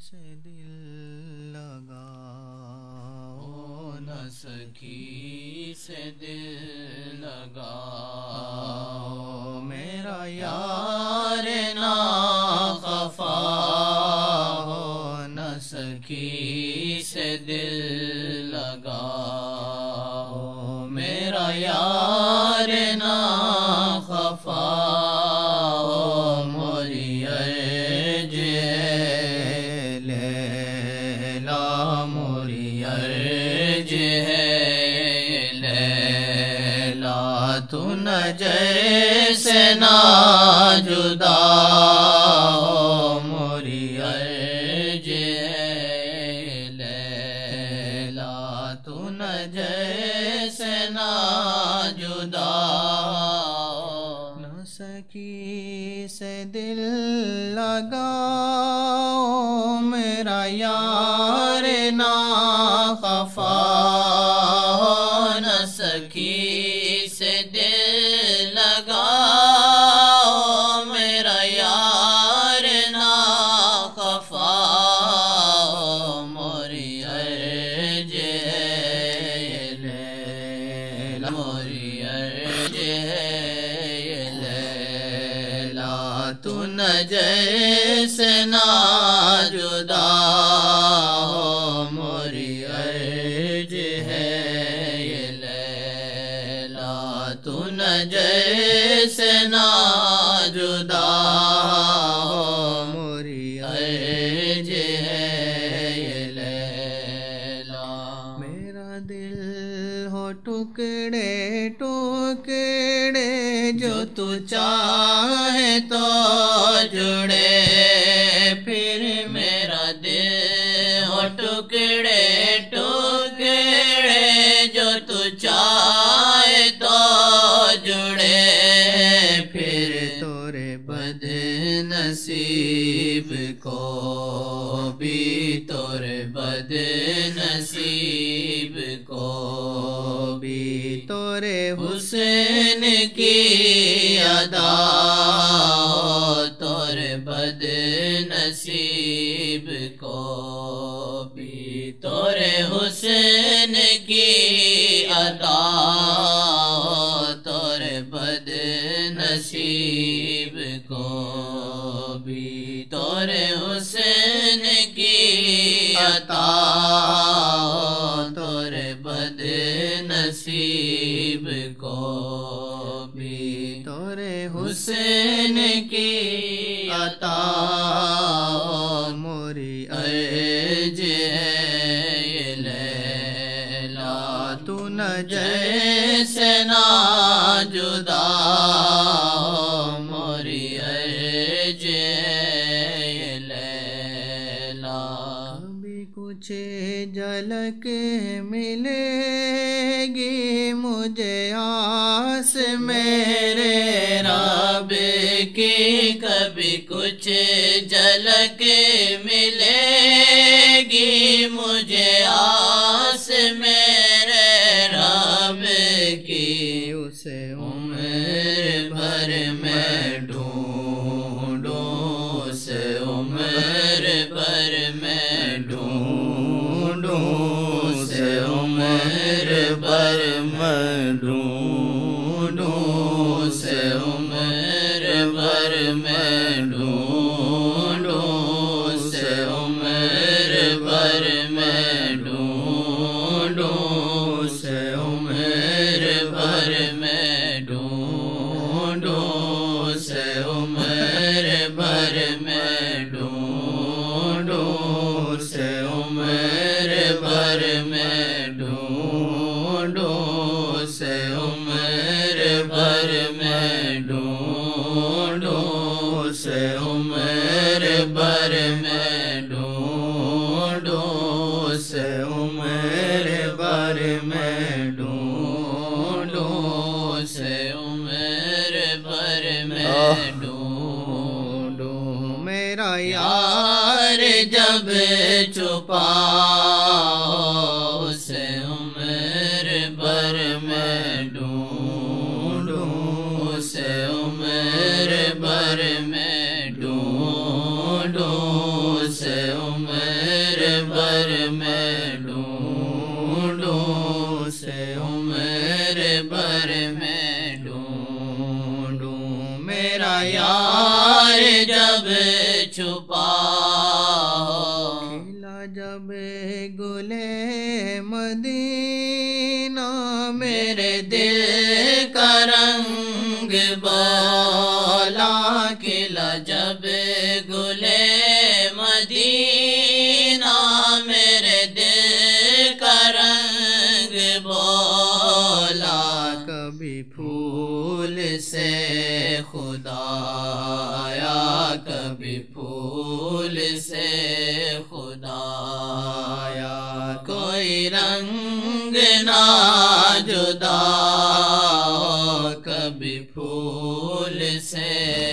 سے دل لگاؤ، نہ سکی سے دل لگاؤ، میرا یار نا خفا ہو، نہ سکی سے دل لگاؤ، میرا یار نا خفا ہو، موری عرج ہے لیلا، موری عرج ہے لیلا، تو نظر سے نہ جدا ہو، موری عرج ہے لیلا، تو نظر سے نہ جدا ہو، نہ سکی سے دل لگاؤ، میرا یار نا خفا ہو، نہ سکی سے دل لگاؤ، میرا یار نا خفا ہو، موری عرج ہے لیلا، موری عرج ہے لیلا، تو نظر سے نہ جدا ہو، موری عرج ہے لیلا، تو نظر سے نہ جدا ہو، موری عرج ہے لیلا، میرا دل ہو ٹکڑے ٹکڑے، جو تو چاہے تو جڑے، پھر میرا دل ہو ٹکڑے ٹکڑے، جو تو چاہے تو جڑے، پھر تورے بد نصیب کو بھی، تورے بد نصیب کو بھی، تورے حسن کی ادا ہو، تورے بد نصیب کو بھی، تورے حسن کی ادا ہو، تورے بد نصیب کو بھی، تورے حسن کی عطا ہو، تورے بد نصیب کو بھی، تورے حسن کی عطا ہو، موری عرج ہے لیلا، تو نظر سے نہ جدا ہو، موری عرج ہے لیلا، کبھی کچھ جھلک ملے گی مجھے آس میرے رب کی، کبھی کچھ جھلک ملے گی مجھے آس میرے رب کی، اسے عمر بھر میں ڈھونڈوں، اسے عمر بھر میں ڈھونڈوں، اسے عمر بھر میں ڈھونڈوں، اسے عمر بھر میں ڈھونڈوں، اسے عمر بھر میں ڈھونڈوں، اسے عمر بھر میں ڈھونڈوں، اسے عمر بھر میں ڈھونڈوں، اسے عمر بھر میں ڈھونڈوں، اسے عمر بھر میں ڈھونڈوں، اسے عمر بھر میں ڈھونڈوں، اسے عمر بھر میں ڈھونڈوں، اسے عمر بھر میں ڈھونڈوں، میرا یار جب چھپا ہو، اسے عمر بھر میں ڈھونڈوں، اسے عمر بھر میں ڈھونڈوں، اسے عمر جب چھپا کھلا جب گلے مدینہ میرے دل کا رنگ بولا کھلا جب گلے مدینہ میرے دل کا رنگ بولا کبھی پھول سے خدایا کبھی پھول سے خدایا کوئی رنگ نہ جدا کبھی پھول سے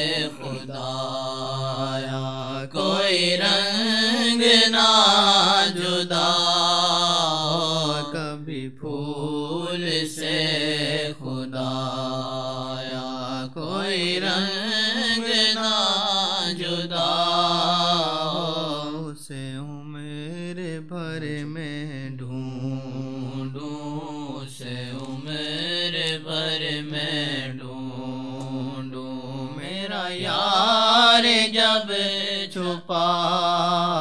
خدایا کوئی رنگ نہ جدا کبھی پھول سے خدایا کوئی رنگ نہ جدا اسے عمر بھر میں ڈھونڈوں اسے عمر بھر میں ڈھونڈوں میرا یار جب چھپا